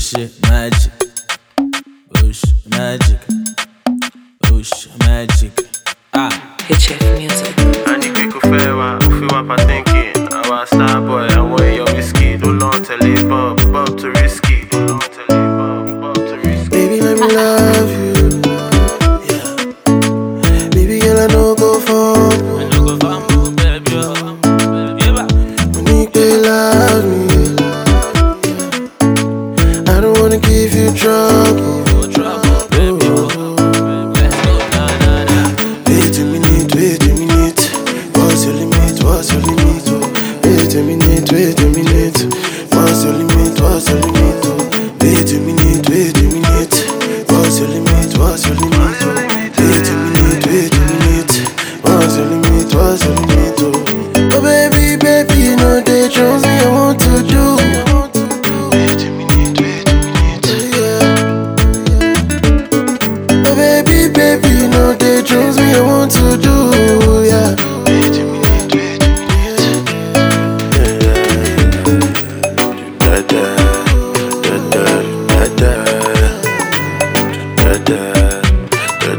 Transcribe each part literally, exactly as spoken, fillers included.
shit, magic. Oh shit, magic. Oh shit, magic. Ah. H F Music. And you quick fair one, if you want for thinking. I was star boy, I want your whiskey. Don't long tell it, Bob, Bob too risky. Don't long tell it, Bob, Bob too risky. Baby, let me love you. Yeah. Baby, girl, I know go for. I no go fumble, baby. Yeah. Monique, they love me. Yeah. I don't wanna give you trouble. No trouble, baby. Let's go, na na na. Wait a minute, wait a minute. What's your limit? What's your limit? Oh. Wait a minute, wait a minute. What's your limit? What's your limit? Oh. Wait a minute, wait a minute. What's your limit? What's your limit? Oh. Wait a minute, wait a minute. What's your limit? What's your limit? Oh, oh baby, baby, you know they chose me. I want to do. Wait a minute, wait a minute. Yeah. Oh baby, baby, you know they chose me. I want to do. Yeah. Wait a minute, wait a minute. Da da da da da da da da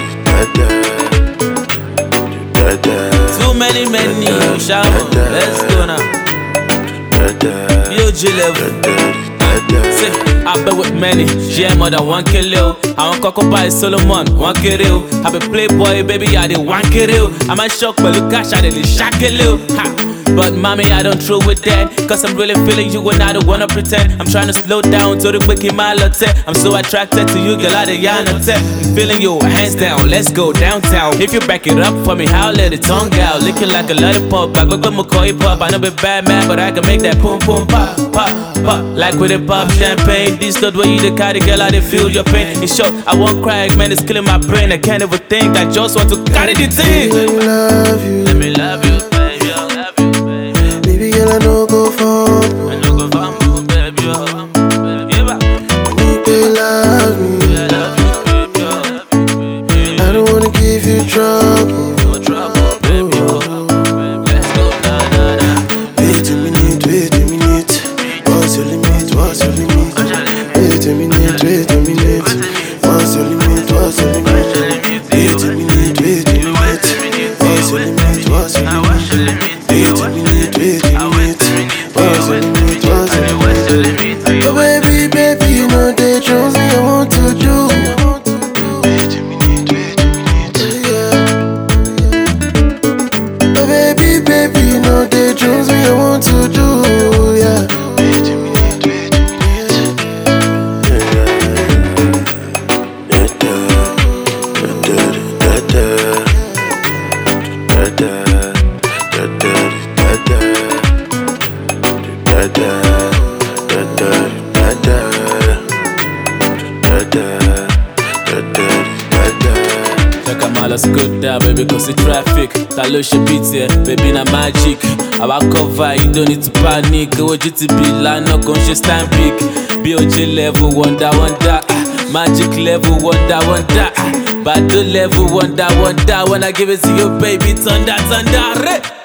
da da. Too many men need shower. Let's go now. B O G level. Say, I been with many, yeah, more than one kilo. I want Coco by Solomon, one kilo. I been playboy, baby, I did one kilo. I'm a shock, but look, cash, I did shack kilo. But mommy, I don't throw with that. Cause I'm really feeling you and I don't wanna pretend. I'm trying to slow down to the quick in my latte. I'm so attracted to you, girl, I the yana tech. I'm feeling you, hands down, let's go downtown. If you back it up for me, I'll let it tongue out. Licking like a lollipop, back with McCoy pop. I know be bad man, but I can make that boom boom pop, pop, pop. Like with it pop champagne. This not where you the carry, girl, I did feel your pain. It's short, I won't cry, man, it's killing my brain. I can't ever think, I just want to carry the thing. Let me love you. Let me love you, baby, I love you, baby. Baby, girl, I know go for. I no go fumble, baby, yeah. Monique, they love me. I love you, baby, I love you, baby. I don't wanna give you trouble. No trouble, baby, let's go, na na na. Wait a minute, wait a minute. What's your limit? What's your limit? Wait a minute, wait a minute. What's your limit? What's your limit? Wait a minute, wait a minute. What's your limit? What's your limit? Wait a minute, wait a minute. What's your limit? What's your limit? Oh baby, baby, you know they chose me. I want to do. Wait a minute, wait a minute. Yeah. Oh baby, baby, you know they chose me. I want to do. Yeah. Wait a minute, wait a minute. Da da da da da da da da da da Check out my last good down, baby, cause the traffic. That low shit beats here, baby, na magic. Our cover, you don't need to panic. O G T B, line up, conscious time peak. B O G level, wonder, wonder. ah. Magic level, wonder, wonder. ah. Bado level, wonder, wonder. When I give it to you, baby, thunder, thunder.